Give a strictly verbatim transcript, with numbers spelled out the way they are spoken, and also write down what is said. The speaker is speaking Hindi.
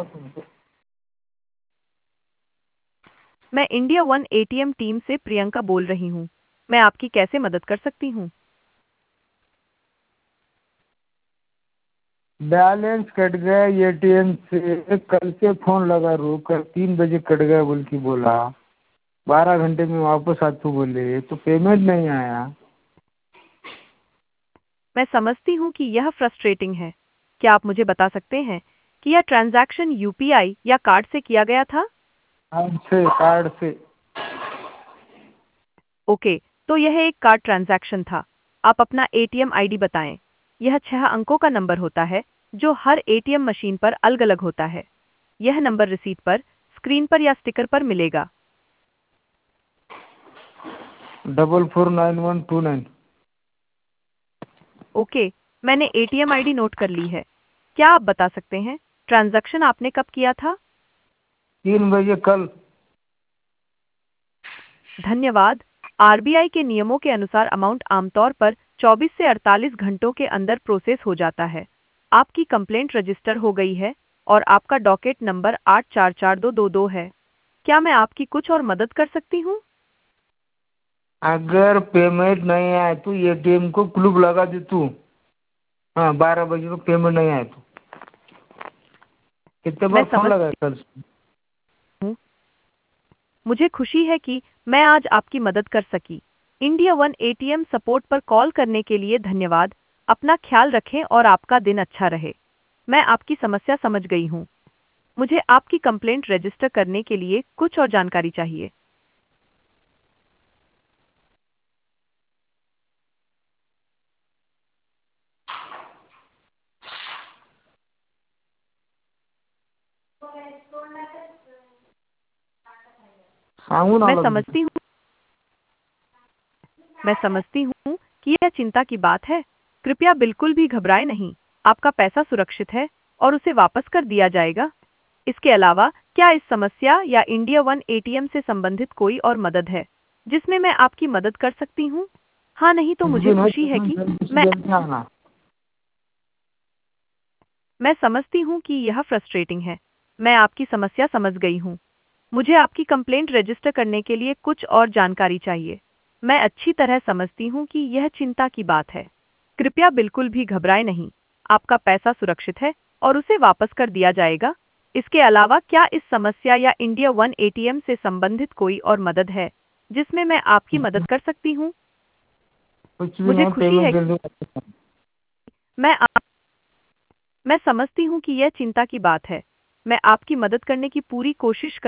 मैं इंडिया वन एटीएम टीम से प्रियंका बोल रही हूँ। मैं आपकी कैसे मदद कर सकती हूँ? बैलेंस कट गया एटीएम से। कल से फोन लगा रो कल तीन बजे कट गया बोल के बोला, बारह घंटे में वापस आते बोले, तो पेमेंट नहीं आया। मैं समझती हूँ कि यह फ्रस्ट्रेटिंग है। क्या आप मुझे बता सकते हैं कि यह ट्रांजैक्शन यूपीआई या कार्ड से किया गया था? कार्ड से कार्ड से ओके, तो यह एक कार्ड ट्रांजैक्शन था। आप अपना एटीएम आईडी बताएं। यह छह अंकों का नंबर होता है जो हर एटीएम मशीन पर अलग-अलग होता है। यह नंबर रिसीट पर, स्क्रीन पर या स्टिकर पर मिलेगा। Double four nine one two nine. Okay, मैंने एटीएम आईडी नोट कर ली है। क्या आप बता सकते हैं ट्रांजैक्शन आपने कब किया था? तीन बजे कल। धन्यवाद। आरबीआई के नियमों के अनुसार अमाउंट आमतौर पर चौबीस से अड़तालीस घंटों के अंदर प्रोसेस हो जाता है। आपकी कंप्लेंट रजिस्टर हो गई है और आपका डॉकेट नंबर आठ चार चार दो दो दो है। क्या मैं आपकी कुछ और मदद कर सकती हूँ? अगर पेमेंट नहीं आए तो एटीएम को क्लूब लगा दे तू। हाँ, बारह बजे को पेमेंट नहीं आए तो। कितने मैं बार फोन लगाया समझती कल से? हूँ। मुझे खुशी है कि मैं आज आपकी मदद कर सकी। इंडिया वन एटीएम सपोर्ट पर कॉल करने के लिए धन्यवाद। अपना ख्याल रखें और आपका दिन अच्छा रहे। मैं आपकी समस्या समझ गई हूँ। मुझे आपकी कंप्लेंट रजिस्टर करने के लिए कुछ और जानकारी चाहिए। सांगू ना मैं लग समझती हूँ मैं समझती हूँ कि यह चिंता की बात है। कृपया बिल्कुल भी घबराएं नहीं। आपका पैसा सुरक्षित है और उसे वापस कर दिया जाएगा। इसके अलावा क्या इस समस्या या इंडिया वन एटीएम से संबंधित कोई और मदद है जिसमें मैं आपकी मदद कर सकती हूँ? हाँ, नहीं तो कुछ मुझे भी नहीं, खुशी है तुम कि जल्दी से मैं जल्दी आना। मैं समझती हूँ कि यह फ्रस्ट्रेटिंग है। मैं आपकी समस्या समझ गई हूँ। मुझे आपकी कंप्लेंट रजिस्टर करने के लिए कुछ और जानकारी चाहिए। मैं अच्छी तरह समझती हूँ कि यह चिंता की बात है। कृपया बिल्कुल भी घबराएं नहीं। आपका पैसा सुरक्षित है और उसे वापस कर दिया जाएगा। इसके अलावा क्या इस समस्या या इंडिया वन एटीएम से संबंधित कोई और मदद है जिसमें मैं आपकी मदद कर सकती हूँ? कुछ भी मुझे नहीं, खुशी पेमेंट है कि जल्दी। मैं आप मैं समझती हूँ कि यह चिंता की बात है। मैं आपकी मदद करने की पूरी कोशिश कर